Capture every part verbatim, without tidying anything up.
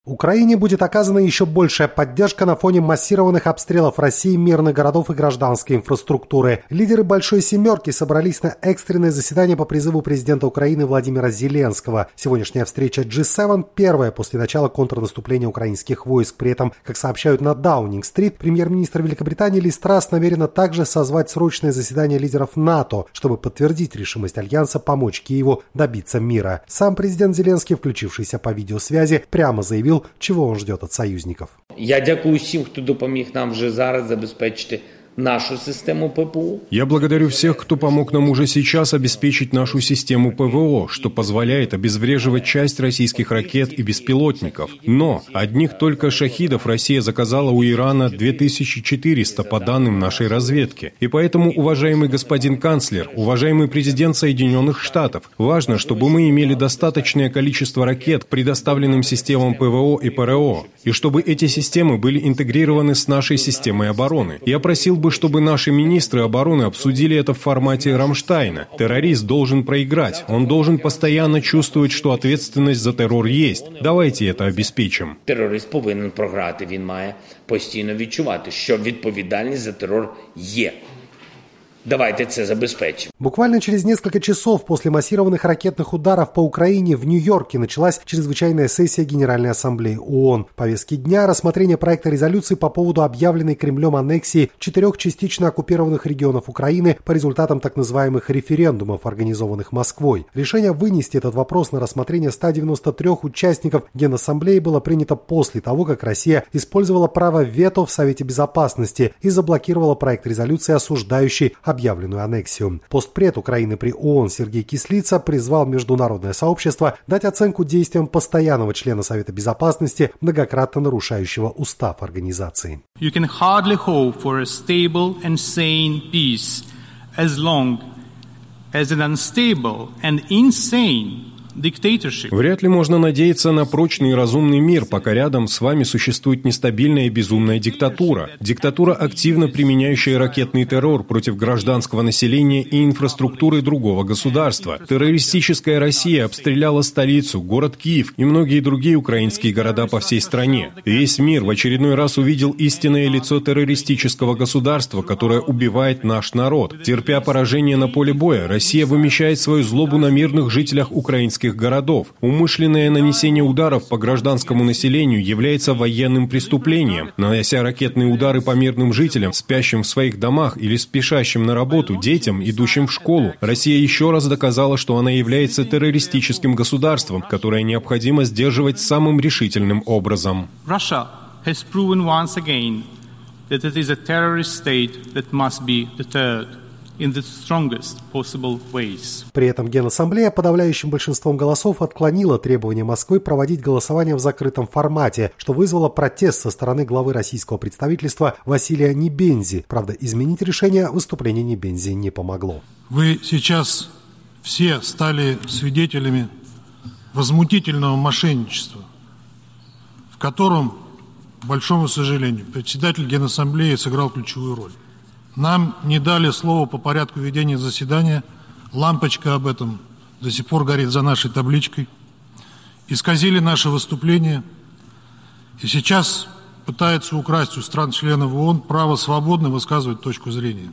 Украине будет оказана еще большая поддержка на фоне массированных обстрелов России мирных городов и гражданской инфраструктуры. Лидеры «Большой семерки» собрались на экстренное заседание по призыву президента Украины Владимира Зеленского. Сегодняшняя встреча джи семь – первая после начала контрнаступления украинских войск. При этом, как сообщают на Даунинг-стрит, премьер-министр Великобритании Лиз Трасс намерена также созвать срочное заседание лидеров НАТО, чтобы подтвердить решимость Альянса помочь Киеву добиться мира. Сам президент Зеленский, включившийся по видеосвязи, прямо заявил, чего он ждет от союзников. Я дякую всем, кто допомог нам уже зараз забезпечити нашу систему ППО. Я благодарю всех, кто помог нам уже сейчас обеспечить нашу систему ПВО, что позволяет обезвреживать часть российских ракет и беспилотников. Но одних только шахидов Россия заказала у Ирана две тысячи четыреста по данным нашей разведки. И поэтому, уважаемый господин канцлер, уважаемый президент Соединенных Штатов, важно, чтобы мы имели достаточное количество ракет к предоставленным системам ПВО и ПРО, и чтобы эти системы были интегрированы с нашей системой обороны. Я просил бы, чтобы наши министры обороны обсудили это в формате Рамштайна. Террорист должен проиграть. Он должен постоянно чувствовать, что ответственность за террор есть. Давайте это обеспечим. Террорист повинен програти. Він має постійно відчувати, що відповідальність за терор є. Давайте это забезпечим. Буквально через несколько часов после массированных ракетных ударов по Украине в Нью-Йорке началась чрезвычайная сессия Генеральной Ассамблеи ООН. В повестке дня рассмотрение проекта резолюции по поводу объявленной Кремлем аннексии четырех частично оккупированных регионов Украины по результатам так называемых референдумов, организованных Москвой. Решение вынести этот вопрос на рассмотрение ста девяноста трёх участников Генассамблеи было принято после того, как Россия использовала право вето в Совете Безопасности и заблокировала проект резолюции, осуждающий объявленную аннексию. Постпред Украины при ООН Сергей Кислица призвал международное сообщество дать оценку действиям постоянного члена Совета Безопасности, многократно нарушающего устав организации. You can hardly hope for a stable and sane peace as long as an unstable and insane Вряд ли можно надеяться на прочный и разумный мир, пока рядом с вами существует нестабильная и безумная диктатура. Диктатура, активно применяющая ракетный террор против гражданского населения и инфраструктуры другого государства. Террористическая Россия обстреляла столицу, город Киев и многие другие украинские города по всей стране. Весь мир в очередной раз увидел истинное лицо террористического государства, которое убивает наш народ. Терпя поражение на поле боя, Россия вымещает свою злобу на мирных жителях украинских городов. Умышленное нанесение ударов по гражданскому населению является военным преступлением. Нанося ракетные удары по мирным жителям, спящим в своих домах или спешащим на работу детям, идущим в школу, Россия еще раз доказала, что она является террористическим государством, которое необходимо сдерживать самым решительным образом. Russia has proven once again that it is a terrorist state that must be deterred in the strongest possible ways. При этом Генассамблея подавляющим большинством голосов отклонила требование Москвы проводить голосование в закрытом формате, что вызвало протест со стороны главы российского представительства Василия Небензи. Правда, изменить решение выступление Небензи не помогло. Вы сейчас все стали свидетелями возмутительного мошенничества, в котором, к большому сожалению, председатель Генассамблеи сыграл ключевую роль. Нам не дали слова по порядку ведения заседания. Лампочка об этом до сих пор горит за нашей табличкой. Исказили наше выступление. И сейчас пытаются украсть у стран-членов ООН право свободно высказывать точку зрения.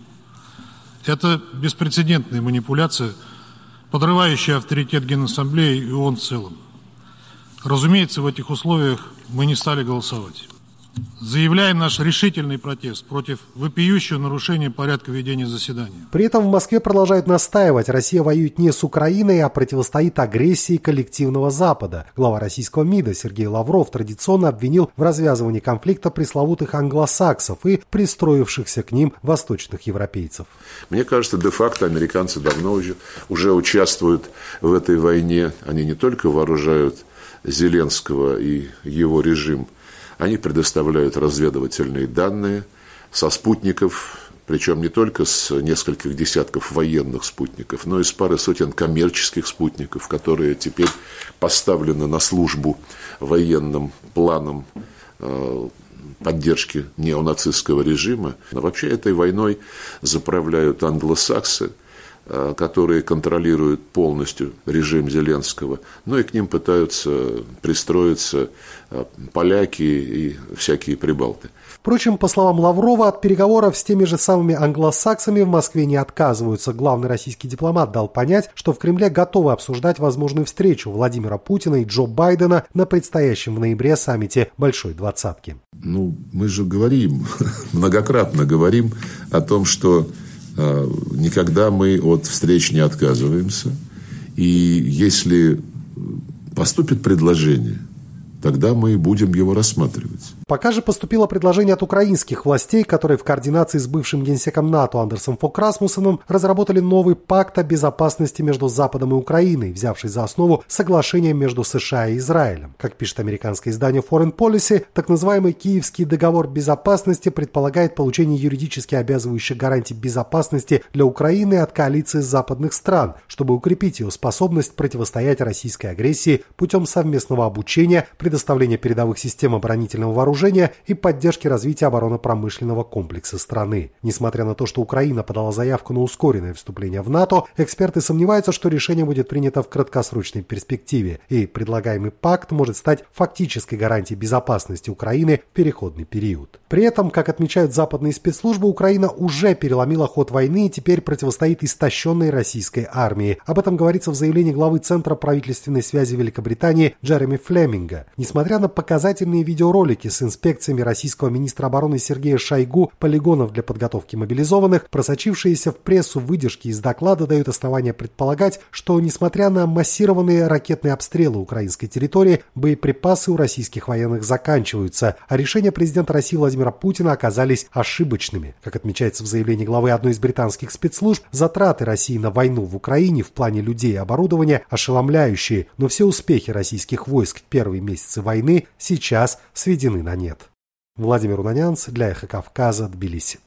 Это беспрецедентная манипуляция, подрывающая авторитет Генассамблеи и ООН в целом. Разумеется, в этих условиях мы не стали голосовать. Заявляем наш решительный протест против вопиющего нарушения порядка ведения заседания. При этом в Москве продолжают настаивать, Россия воюет не с Украиной, а противостоит агрессии коллективного Запада. Глава российского МИДа Сергей Лавров традиционно обвинил в развязывании конфликта пресловутых англосаксов и пристроившихся к ним восточных европейцев. Мне кажется, де-факто американцы давно уже, уже участвуют в этой войне. Они не только вооружают Зеленского и его режим, они предоставляют разведывательные данные со спутников, причем не только с нескольких десятков военных спутников, но и с пары сотен коммерческих спутников, которые теперь поставлены на службу военным планам э, поддержки неонацистского режима. Но вообще этой войной заправляют англосаксы, которые контролируют полностью режим Зеленского, но и к ним пытаются пристроиться поляки и всякие прибалты. Впрочем, по словам Лаврова, от переговоров с теми же самыми англосаксами в Москве не отказываются. Главный российский дипломат дал понять, что в Кремле готовы обсуждать возможную встречу Владимира Путина и Джо Байдена на предстоящем в ноябре саммите Большой Двадцатки. Ну, мы же говорим, многократно говорим о том, что э, никогда мы от встреч не отказываемся. И если поступит предложение, тогда мы будем его рассматривать. Пока же поступило предложение от украинских властей, которые в координации с бывшим генсеком НАТО Андерсом Фок Расмуссеном разработали новый пакт о безопасности между Западом и Украиной, взявший за основу соглашение между США и Израилем. Как пишет американское издание Foreign Policy, так называемый Киевский договор безопасности предполагает получение юридически обязывающих гарантий безопасности для Украины от коалиции западных стран, чтобы укрепить ее способность противостоять российской агрессии путем совместного обучения, предоставления передовых систем оборонительного вооружения и поддержки развития оборонно-промышленного комплекса страны. Несмотря на то, что Украина подала заявку на ускоренное вступление в НАТО, эксперты сомневаются, что решение будет принято в краткосрочной перспективе, и предлагаемый пакт может стать фактической гарантией безопасности Украины в переходный период. При этом, как отмечают западные спецслужбы, Украина уже переломила ход войны и теперь противостоит истощенной российской армии. Об этом говорится в заявлении главы Центра правительственной связи Великобритании Джереми Флеминга. Несмотря на показательные видеоролики с инспекциями российского министра обороны Сергея Шойгу полигонов для подготовки мобилизованных, просочившиеся в прессу выдержки из доклада дают основания предполагать, что, несмотря на массированные ракетные обстрелы украинской территории, боеприпасы у российских военных заканчиваются, а решения президента России Владимира Путина оказались ошибочными. Как отмечается в заявлении главы одной из британских спецслужб, затраты России на войну в Украине в плане людей и оборудования ошеломляющие, но все успехи российских войск в первые месяцы войны сейчас сведены на нет. Владимир Унанянц для Эхо Кавказа, Тбилиси.